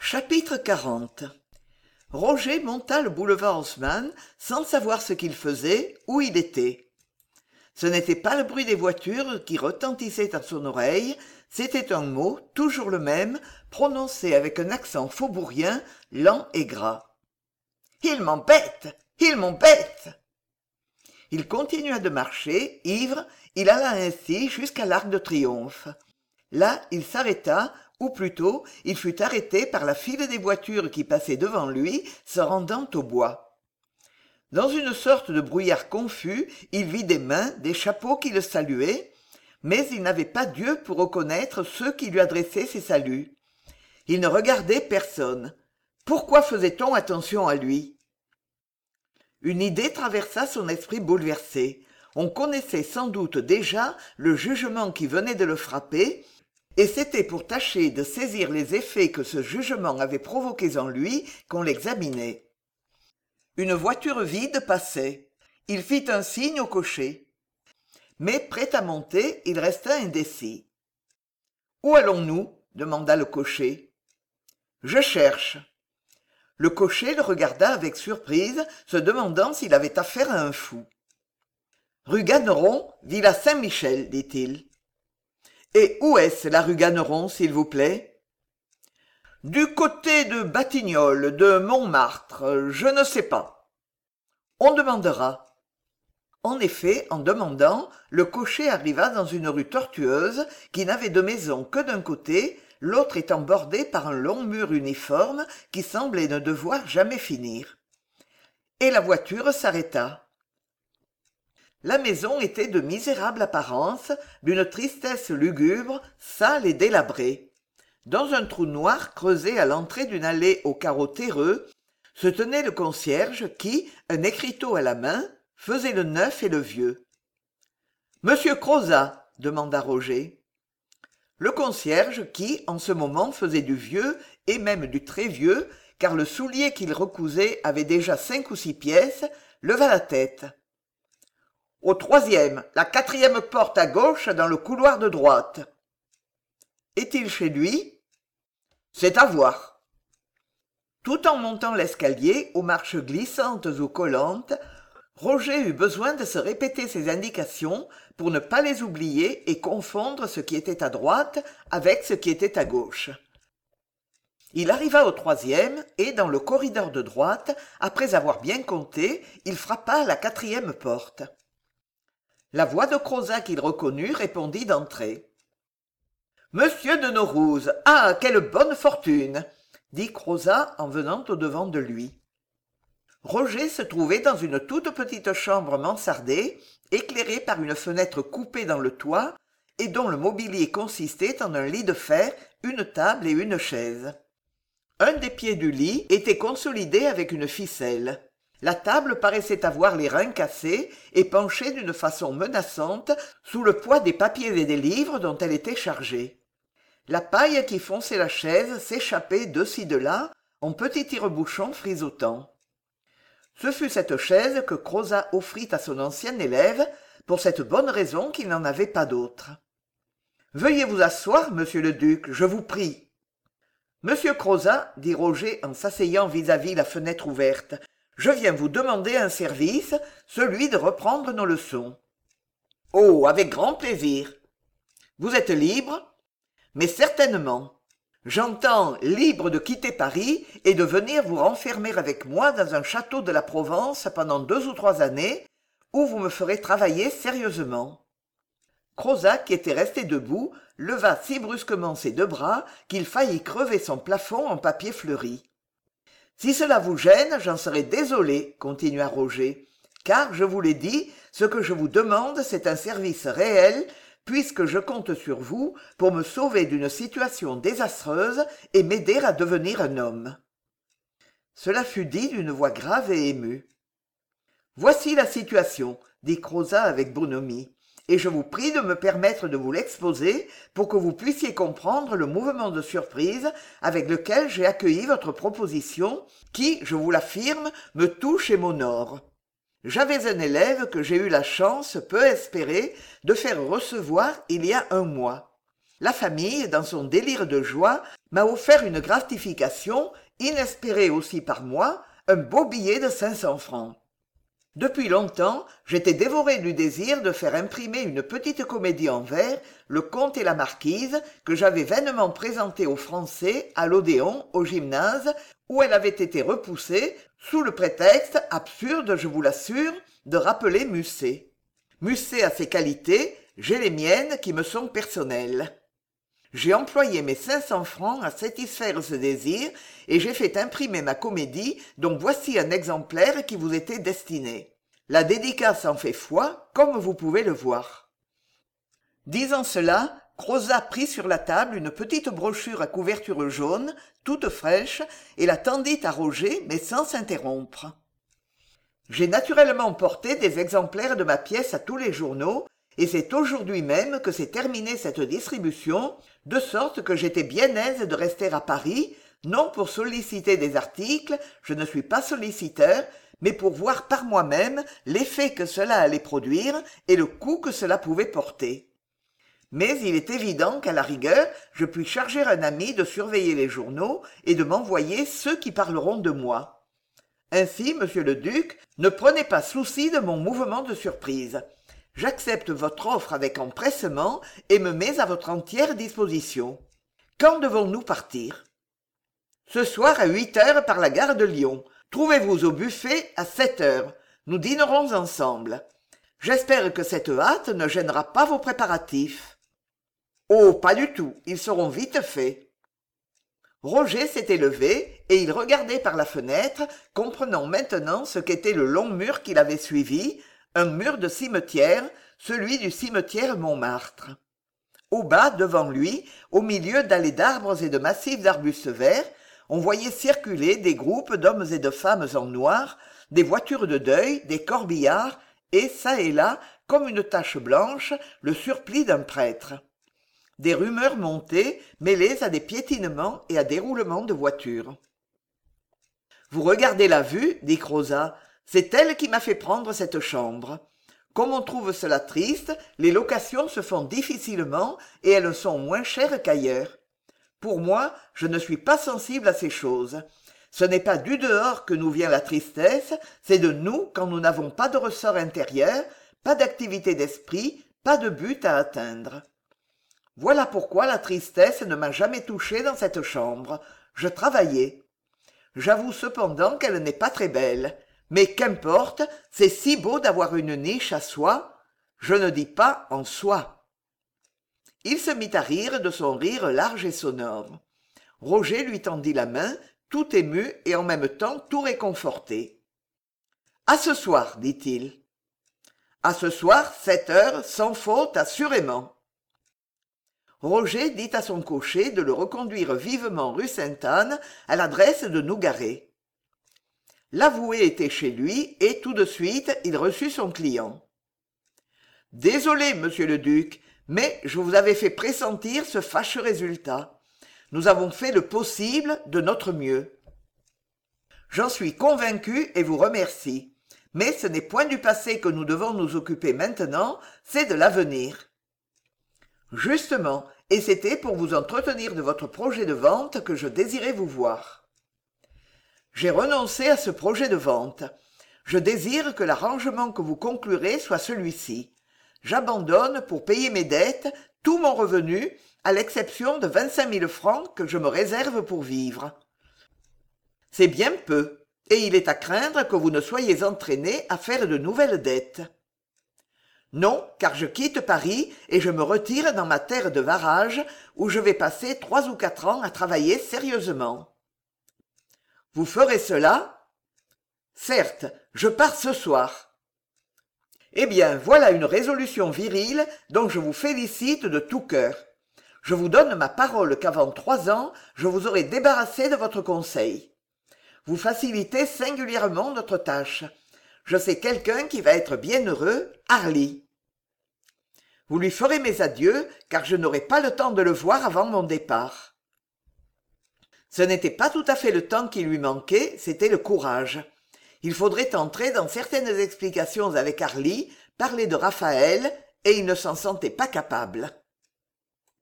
Chapitre 40. Roger monta le boulevard Haussmann sans savoir ce qu'il faisait, où il était. Ce n'était pas le bruit des voitures qui retentissait à son oreille, c'était un mot, toujours le même, prononcé avec un accent faubourien, lent et gras. « Il m'embête ! Il m'embête !» Il continua de marcher, ivre, il alla ainsi jusqu'à l'Arc de Triomphe. Là, il s'arrêta, ou plutôt, il fut arrêté par la file des voitures qui passaient devant lui, se rendant au bois. Dans une sorte de brouillard confus, il vit des mains, des chapeaux qui le saluaient, mais il n'avait pas d'yeux pour reconnaître ceux qui lui adressaient ces saluts. Il ne regardait personne. Pourquoi faisait-on attention à lui ? Une idée traversa son esprit bouleversé. On connaissait sans doute déjà le jugement qui venait de le frapper, et c'était pour tâcher de saisir les effets que ce jugement avait provoqués en lui qu'on l'examinait. Une voiture vide passait. Il fit un signe au cocher. Mais prêt à monter, il resta indécis. « Où allons-nous » demanda le cocher. « Je cherche. » Le cocher le regarda avec surprise, se demandant s'il avait affaire à un fou. « Rue Ganneron, Villa Saint-Michel, dit-il. « Et où est-ce la rue Ganneron, s'il vous plaît ?»« Du côté de Batignolles, de Montmartre, je ne sais pas. »« On demandera. » En effet, en demandant, le cocher arriva dans une rue tortueuse qui n'avait de maison que d'un côté, l'autre étant bordée par un long mur uniforme qui semblait ne devoir jamais finir. Et la voiture s'arrêta. La maison était de misérable apparence, d'une tristesse lugubre, sale et délabrée. Dans un trou noir creusé à l'entrée d'une allée aux carreaux terreux, se tenait le concierge qui, un écriteau à la main, faisait le neuf et le vieux. « Monsieur Crozat » demanda Roger. Le concierge qui, en ce moment, faisait du vieux, et même du très vieux, car le soulier qu'il recousait avait déjà 5 ou 6 pièces, leva la tête. « Au 3e, la 4e porte à gauche dans le couloir de droite. »« Est-il chez lui ?»« C'est à voir. » Tout en montant l'escalier, aux marches glissantes ou collantes, Roger eut besoin de se répéter ses indications pour ne pas les oublier et confondre ce qui était à droite avec ce qui était à gauche. Il arriva au 3e et, dans le corridor de droite, après avoir bien compté, il frappa à la 4e porte. La voix de Crozat qu'il reconnut répondit d'entrée. « Monsieur de Naurouze, ah, quelle bonne fortune !» dit Crozat en venant au-devant de lui. Roger se trouvait dans une toute petite chambre mansardée, éclairée par une fenêtre coupée dans le toit, et dont le mobilier consistait en un lit de fer, une table et une chaise. Un des pieds du lit était consolidé avec une ficelle. La table paraissait avoir les reins cassés et penchait d'une façon menaçante sous le poids des papiers et des livres dont elle était chargée. La paille qui fonçait la chaise s'échappait de-ci de-là en petits tire-bouchons frisottants. Ce fut cette chaise que Crozat offrit à son ancien élève, pour cette bonne raison qu'il n'en avait pas d'autre. « Veuillez vous asseoir, monsieur le duc, je vous prie. »« Monsieur Crozat, dit Roger en s'asseyant vis-à-vis la fenêtre ouverte, je viens vous demander un service, celui de reprendre nos leçons. »« Oh, avec grand plaisir. »« Vous êtes libre ?»« Mais certainement. » J'entends libre de quitter Paris et de venir vous renfermer avec moi dans un château de la Provence pendant 2 ou 3 années, où vous me ferez travailler sérieusement. Crozat, qui était resté debout, leva si brusquement ses 2 bras qu'il faillit crever son plafond en papier fleuri. « Si cela vous gêne, j'en serai désolé, » continua Roger, « car, je vous l'ai dit, ce que je vous demande, c'est un service réel, puisque je compte sur vous pour me sauver d'une situation désastreuse et m'aider à devenir un homme. » Cela fut dit d'une voix grave et émue. « Voici la situation, » dit Crozat avec bonhomie, « et je vous prie de me permettre de vous l'exposer pour que vous puissiez comprendre le mouvement de surprise avec lequel j'ai accueilli votre proposition, qui, je vous l'affirme, me touche et m'honore. J'avais un élève que j'ai eu la chance, peu espérée, de faire recevoir il y a 1 mois. La famille, dans son délire de joie, m'a offert une gratification, inespérée aussi par moi, un beau billet de 500 francs. Depuis longtemps, j'étais dévoré du désir de faire imprimer une petite comédie en vers, Le Comte et la Marquise, que j'avais vainement présentée aux Français, à l'Odéon, au gymnase, où elle avait été repoussée, sous le prétexte, absurde je vous l'assure, de rappeler Musset. Musset a ses qualités, j'ai les miennes qui me sont personnelles. J'ai employé mes 500 francs à satisfaire ce désir et j'ai fait imprimer ma comédie dont voici un exemplaire qui vous était destiné. La dédicace en fait foi, comme vous pouvez le voir. Disant cela, Crozat prit sur la table une petite brochure à couverture jaune, toute fraîche, et la tendit à Roger, mais sans s'interrompre. J'ai naturellement porté des exemplaires de ma pièce à tous les journaux, et c'est aujourd'hui même que s'est terminée cette distribution, de sorte que j'étais bien aise de rester à Paris, non pour solliciter des articles, je ne suis pas solliciteur, mais pour voir par moi-même l'effet que cela allait produire et le coût que cela pouvait porter. Mais il est évident qu'à la rigueur, je puis charger un ami de surveiller les journaux et de m'envoyer ceux qui parleront de moi. Ainsi, monsieur le duc, ne prenez pas souci de mon mouvement de surprise. J'accepte votre offre avec empressement et me mets à votre entière disposition. Quand devons-nous partir? Ce soir à 8 heures par la gare de Lyon. Trouvez-vous au buffet à 7 heures. Nous dînerons ensemble. J'espère que cette hâte ne gênera pas vos préparatifs. Oh, pas du tout, ils seront vite faits. Roger s'était levé et il regardait par la fenêtre, comprenant maintenant ce qu'était le long mur qu'il avait suivi, un mur de cimetière, celui du cimetière Montmartre. Au bas, devant lui, au milieu d'allées d'arbres et de massifs d'arbustes verts, on voyait circuler des groupes d'hommes et de femmes en noir, des voitures de deuil, des corbillards, et, çà et là, comme une tache blanche, le surplis d'un prêtre. Des rumeurs montaient, mêlées à des piétinements et à des roulements de voitures. « Vous regardez la vue, dit Crozat, c'est elle qui m'a fait prendre cette chambre. Comme on trouve cela triste, les locations se font difficilement et elles sont moins chères qu'ailleurs. Pour moi, je ne suis pas sensible à ces choses. Ce n'est pas du dehors que nous vient la tristesse, c'est de nous quand nous n'avons pas de ressort intérieur, pas d'activité d'esprit, pas de but à atteindre. Voilà pourquoi la tristesse ne m'a jamais touché dans cette chambre. Je travaillais. J'avoue cependant qu'elle n'est pas très belle. Mais qu'importe, c'est si beau d'avoir une niche à soi. Je ne dis pas en soi. Il se mit à rire de son rire large et sonore. Roger lui tendit la main, tout ému et en même temps tout réconforté. « À ce soir, dit-il. »« À ce soir, 7 heures, sans faute, assurément. » Roger dit à son cocher de le reconduire vivement rue Sainte-Anne à l'adresse de Nougaret. L'avoué était chez lui et tout de suite il reçut son client. « Désolé, monsieur le duc, mais je vous avais fait pressentir ce fâcheux résultat. Nous avons fait le possible de notre mieux. J'en suis convaincu et vous remercie. Mais ce n'est point du passé que nous devons nous occuper maintenant, c'est de l'avenir. » Justement, et c'était pour vous entretenir de votre projet de vente que je désirais vous voir. J'ai renoncé à ce projet de vente. Je désire que l'arrangement que vous conclurez soit celui-ci. J'abandonne, pour payer mes dettes, tout mon revenu, à l'exception de 25 000 francs que je me réserve pour vivre. C'est bien peu, et il est à craindre que vous ne soyez entraîné à faire de nouvelles dettes. Non, car je quitte Paris et je me retire dans ma terre de Varage, où je vais passer 3 ou 4 ans à travailler sérieusement. Vous ferez cela? Certes, je pars ce soir. Eh bien, voilà une résolution virile dont je vous félicite de tout cœur. Je vous donne ma parole qu'avant 3 ans, je vous aurai débarrassé de votre conseil. Vous facilitez singulièrement notre tâche. Je sais quelqu'un qui va être bien heureux, Harly. Vous lui ferez mes adieux, car je n'aurai pas le temps de le voir avant mon départ. Ce n'était pas tout à fait le temps qui lui manquait, c'était le courage. Il faudrait entrer dans certaines explications avec Harly, parler de Raphaël, et il ne s'en sentait pas capable.